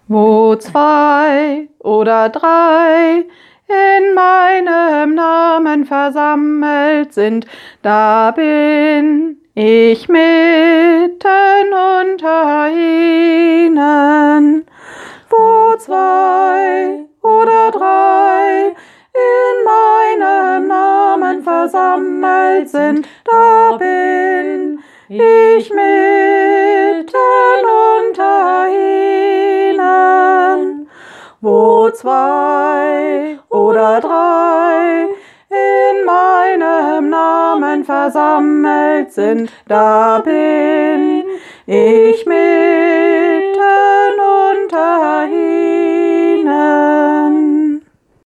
Wo zwei oder drei in meinem Namen versammelt sind, da bin ich mitten unter ihnen. Wo zwei oder drei in meinem Namen versammelt sind, da bin ich mitten unter ihnen. Wo zwei oder drei in meinem Namen versammelt sind, da bin ich mitten